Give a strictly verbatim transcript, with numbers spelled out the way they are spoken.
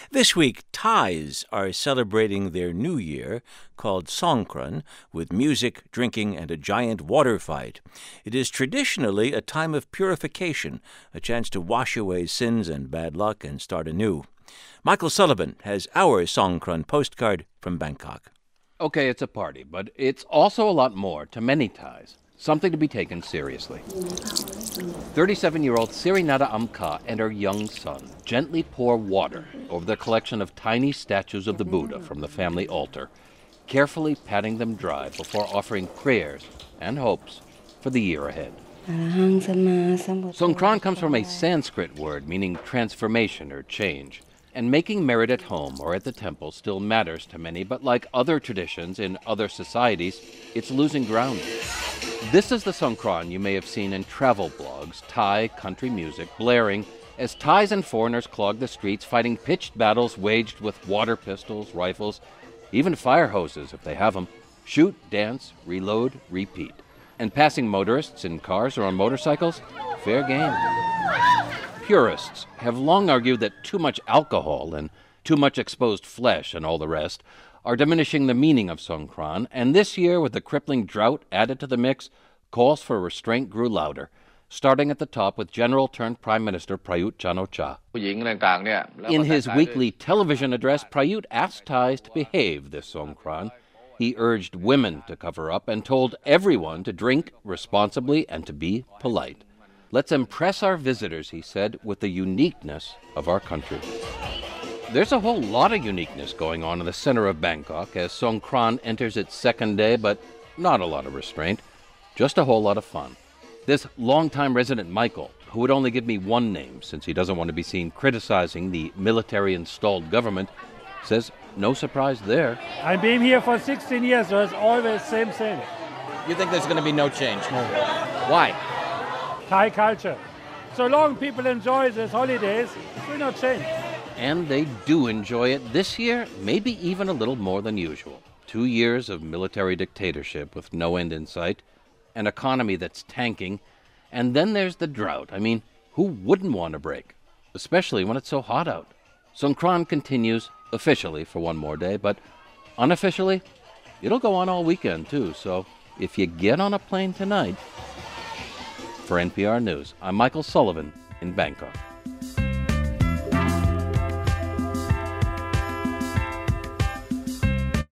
This week, Thais are celebrating their new year, called Songkran, with music, drinking, and a giant water fight. It is traditionally a time of purification, a chance to wash away sins and bad luck and start anew. Michael Sullivan has our Songkran postcard from Bangkok. Okay, it's a party, but it's also a lot more to many Thais. Something to be taken seriously. thirty-seven-year-old Sirinata Amka and her young son gently pour water over the collection of tiny statues of the Buddha from the family altar, carefully patting them dry before offering prayers and hopes for the year ahead. Songkran comes from a Sanskrit word meaning transformation or change. And making merit at home or at the temple still matters to many, but like other traditions in other societies, it's losing ground. This is the Songkran you may have seen in travel blogs, Thai country music blaring as Thais and foreigners clog the streets fighting pitched battles waged with water pistols, rifles, even fire hoses if they have them. Shoot, dance, reload, repeat. And passing motorists in cars or on motorcycles, fair game. Purists have long argued that too much alcohol and too much exposed flesh and all the rest are diminishing the meaning of Songkran, and this year, with the crippling drought added to the mix, calls for restraint grew louder, starting at the top with General-turned-Prime Minister Prayut Chan-o-cha. In his weekly television address, Prayut asked Thais to behave this Songkran. He urged women to cover up and told everyone to drink responsibly and to be polite. Let's impress our visitors, he said, with the uniqueness of our country. There's a whole lot of uniqueness going on in the center of Bangkok as Songkran enters its second day, but not a lot of restraint, just a whole lot of fun. This longtime resident Michael, who would only give me one name since he doesn't want to be seen criticizing the military-installed government, says no surprise there. I've been here for sixteen years, so it's always the same thing. You think there's going to be no change? No. Why? Thai culture. So long people enjoy these holidays, it will not change. And they do enjoy it this year, maybe even a little more than usual. Two years of military dictatorship with no end in sight, an economy that's tanking, and then there's the drought. I mean, who wouldn't want a break? Especially when it's so hot out. Songkran continues officially for one more day, but unofficially, it'll go on all weekend too. So if you get on a plane tonight... For N P R News, I'm Michael Sullivan in Bangkok.